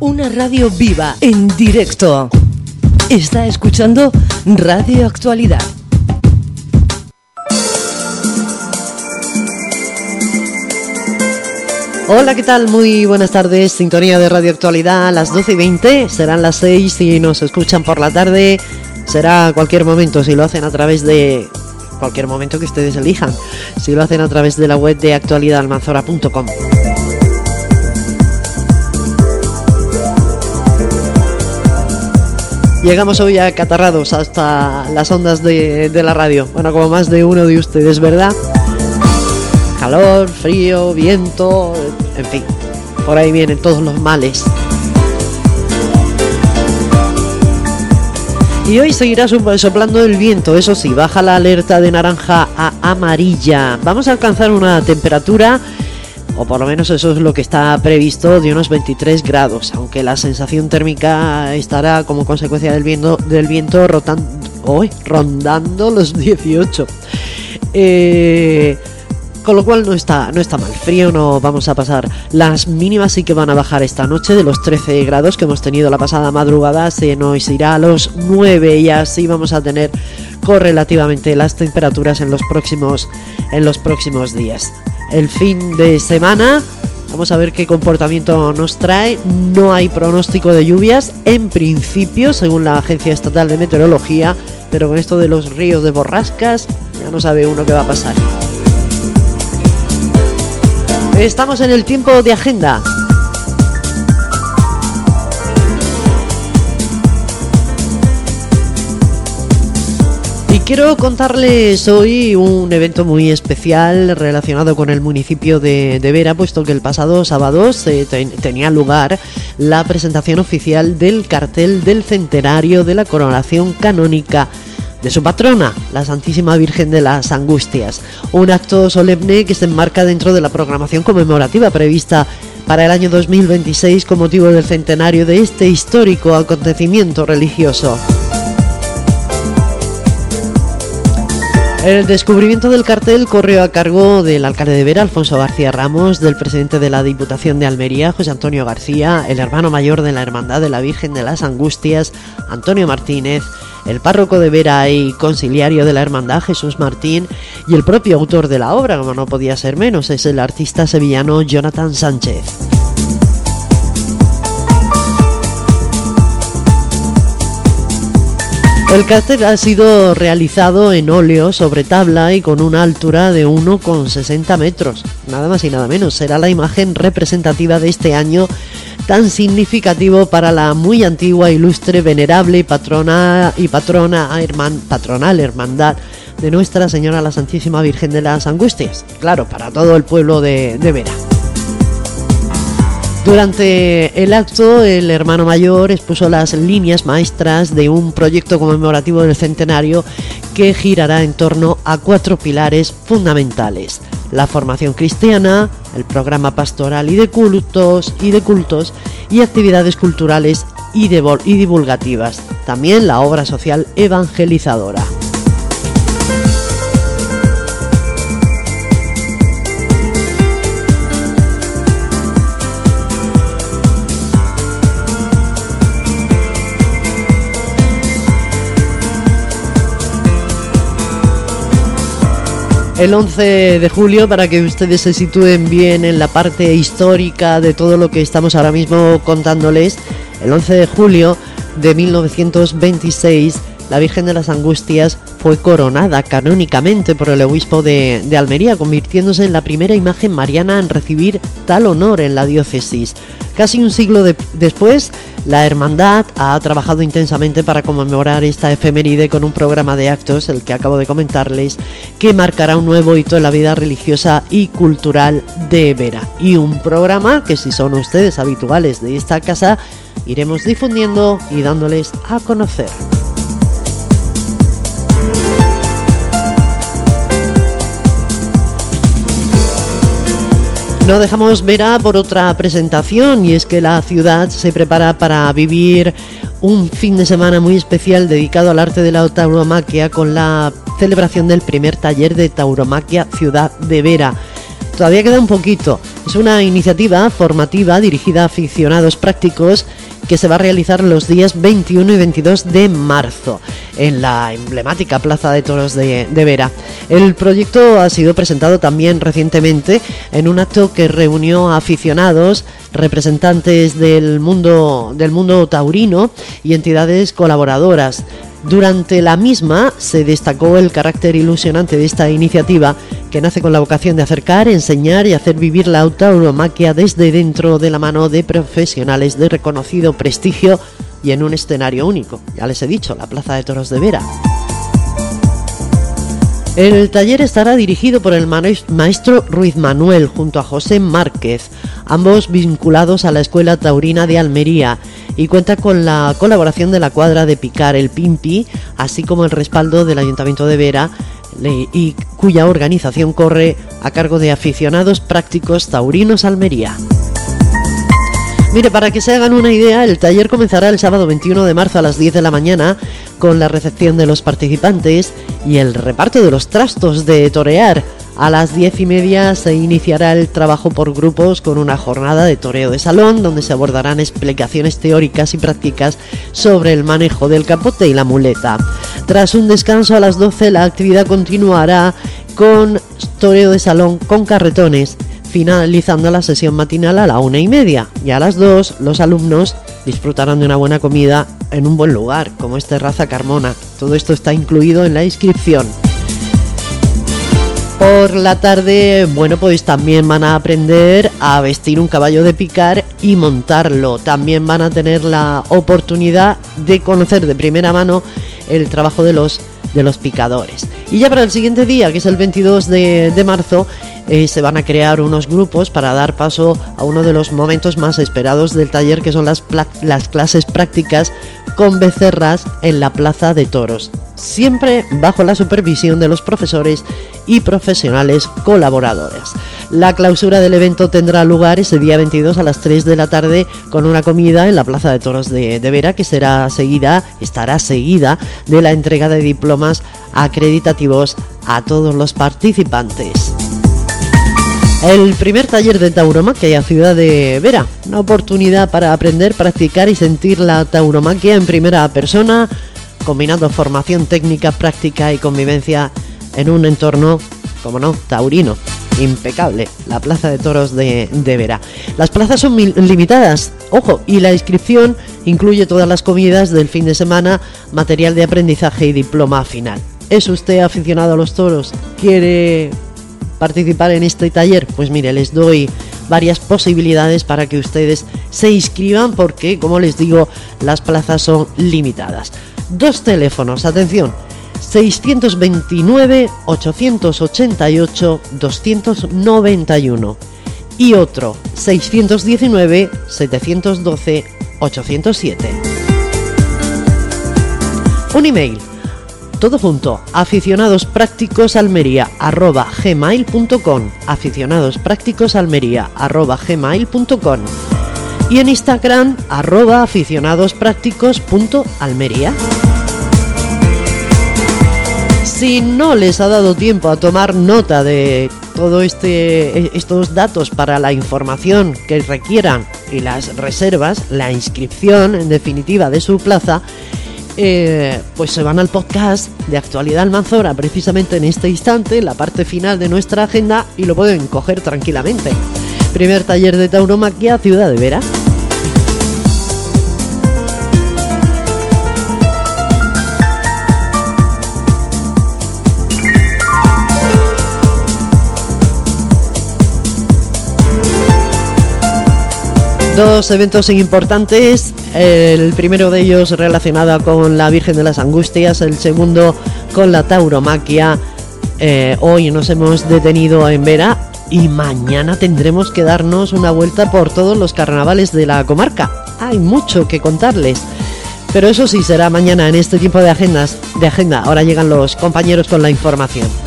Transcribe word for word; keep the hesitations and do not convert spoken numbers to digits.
Una radio viva, en directo. Está escuchando Radio Actualidad. Hola, ¿qué tal? Muy buenas tardes. Sintonía de Radio Actualidad a las doce y veinte. Serán las seis si nos escuchan por la tarde. Será cualquier momento si lo hacen a través de... cualquier momento que ustedes elijan. Si lo hacen a través de la web de actualidad almanzora punto com. Llegamos hoy acatarrados hasta las ondas de, de la radio. Bueno, como más de uno de ustedes, ¿verdad? Calor, frío, viento, en fin, por ahí vienen todos los males. Y hoy seguirá soplando el viento, eso sí, baja la alerta de naranja a amarilla. Vamos a alcanzar una temperatura, o por lo menos eso es lo que está previsto, de unos veintitrés grados, aunque la sensación térmica estará como consecuencia del viento, del viento rotan, oh, rondando los dieciocho. Eh... Con lo cual no está, no está mal, frío no vamos a pasar. Las mínimas sí que van a bajar esta noche, de los trece grados que hemos tenido la pasada madrugada, se nos irá a los nueve y así vamos a tener correlativamente las temperaturas en los próximos, en los próximos días. El fin de semana, vamos a ver qué comportamiento nos trae. No hay pronóstico de lluvias, en principio, según la Agencia Estatal de Meteorología, pero con esto de los ríos de borrascas, ya no sabe uno qué va a pasar. Estamos en el tiempo de agenda. Y quiero contarles hoy un evento muy especial relacionado con el municipio de, de Vera, puesto que el pasado sábado se ten, tenía lugar la presentación oficial del cartel del centenario de la coronación canónica de su patrona, la Santísima Virgen de las Angustias. Un acto solemne que se enmarca dentro de la programación conmemorativa prevista para el año dos mil veintiséis con motivo del centenario de este histórico acontecimiento religioso. El descubrimiento del cartel corrió a cargo del alcalde de Vera, Alfonso García Ramos, del presidente de la Diputación de Almería, José Antonio García, el hermano mayor de la Hermandad de la Virgen de las Angustias, Antonio Martínez, el párroco de Vera y conciliario de la Hermandad, Jesús Martín, y el propio autor de la obra, como no podía ser menos, es el artista sevillano Jonathan Sánchez. El cartel ha sido realizado en óleo sobre tabla y con una altura de uno coma sesenta metros, nada más y nada menos. Será la imagen representativa de este año tan significativo para la muy antigua, ilustre, venerable y patrona y patrona herman, patronal hermandad de Nuestra Señora la Santísima Virgen de las Angustias. Claro, para todo el pueblo de, de Vera. Durante el acto, el hermano mayor expuso las líneas maestras de un proyecto conmemorativo del centenario que girará en torno a cuatro pilares fundamentales: la formación cristiana, el programa pastoral y de cultos y de cultos y actividades culturales y, de, y divulgativas. También la obra social evangelizadora. El once de julio, para que ustedes se sitúen bien en la parte histórica de todo lo que estamos ahora mismo contándoles, el once de julio de mil novecientos veintiséis, la Virgen de las Angustias fue coronada canónicamente por el obispo de, de Almería, convirtiéndose en la primera imagen mariana en recibir tal honor en la diócesis. Casi un siglo de, después, la hermandad ha trabajado intensamente para conmemorar esta efeméride con un programa de actos, el que acabo de comentarles, que marcará un nuevo hito en la vida religiosa y cultural de Vera. Y un programa que, si son ustedes habituales de esta casa, iremos difundiendo y dándoles a conocer. No dejamos Vera por otra presentación, y es que la ciudad se prepara para vivir un fin de semana muy especial dedicado al arte de la tauromaquia con la celebración del primer taller de tauromaquia Ciudad de Vera. todavía queda un poquito. Es una iniciativa formativa dirigida a aficionados prácticos que se va a realizar los días veintiuno y veintidós de marzo en la emblemática Plaza de Toros de, de Vera. El proyecto ha sido presentado también recientemente en un acto que reunió a aficionados, representantes del mundo, del mundo taurino y entidades colaboradoras. Durante la misma se destacó el carácter ilusionante de esta iniciativa, que nace con la vocación de acercar, enseñar y hacer vivir la tauromaquia desde dentro de la mano de profesionales de reconocido prestigio y en un escenario único. Ya les he dicho, la Plaza de Toros de Vera. El taller estará dirigido por el maestro Ruiz Manuel junto a José Márquez, ambos vinculados a la Escuela Taurina de Almería, y cuenta con la colaboración de la cuadra de Picar el Pimpi, así como el respaldo del Ayuntamiento de Vera, y cuya organización corre a cargo de Aficionados Prácticos Taurinos Almería. Mire, para que se hagan una idea, el taller comenzará el sábado veintiuno de marzo a las diez de la mañana con la recepción de los participantes y el reparto de los trastos de torear. A las diez y media se iniciará el trabajo por grupos con una jornada de toreo de salón donde se abordarán explicaciones teóricas y prácticas sobre el manejo del capote y la muleta. Tras un descanso a las doce, la actividad continuará con toreo de salón con carretones, finalizando la sesión matinal a la una y media, y a las dos los alumnos disfrutarán de una buena comida en un buen lugar, como es Terraza Carmona. Todo esto está incluido en la inscripción. Por la tarde, bueno, pues también van a aprender a vestir un caballo de picar y montarlo. También van a tener la oportunidad de conocer de primera mano el trabajo de los, de los picadores. Y ya para el siguiente día, que es el veintidós de, de marzo, eh, se van a crear unos grupos para dar paso a uno de los momentos más esperados del taller, que son las, las clases prácticas con becerras en la Plaza de Toros, siempre bajo la supervisión de los profesores y profesionales colaboradores. La clausura del evento tendrá lugar ese día veintidós a las tres de la tarde con una comida en la Plaza de Toros de, de Vera, que será seguida, estará seguida de la entrega de diplomas acreditativos a todos los participantes. El primer taller de tauromaquia en Ciudad de Vera, una oportunidad para aprender, practicar y sentir la tauromaquia en primera persona, combinando formación técnica, práctica y convivencia en un entorno, como no, taurino. Impecable, la Plaza de Toros de, de Vera. Las plazas son mil, limitadas, ojo, y la inscripción incluye todas las comidas del fin de semana, material de aprendizaje y diploma final. ¿Es usted aficionado a los toros? ¿Quiere participar en este taller? Pues mire, les doy varias posibilidades para que ustedes se inscriban, porque, como les digo, las plazas son limitadas. Dos teléfonos, atención: seiscientos veintinueve, ochocientos ochenta y ocho, doscientos noventa y uno y otro seiscientos diecinueve, setecientos doce, ochocientos siete. Un email, todo junto, aficionadosprácticosalmería arroba gmail punto com, aficionadosprácticosalmería arroba gmail punto com, y en Instagram arroba aficionadosprácticos.almería. Si no les ha dado tiempo a tomar nota de todo este estos datos para la información que requieran y las reservas, la inscripción en definitiva de su plaza, eh, pues se van al podcast de Actualidad Almanzora precisamente en este instante, en la parte final de nuestra agenda, y lo pueden coger tranquilamente. Primer taller de tauromaquia, Ciudad de Vera. Dos eventos importantes, el primero de ellos relacionado con la Virgen de las Angustias, el segundo con la tauromaquia. Eh, hoy nos hemos detenido en Vera y mañana tendremos que darnos una vuelta por todos los carnavales de la comarca. Hay mucho que contarles, pero eso sí será mañana en este tiempo de agendas, de agenda. Ahora llegan los compañeros con la información.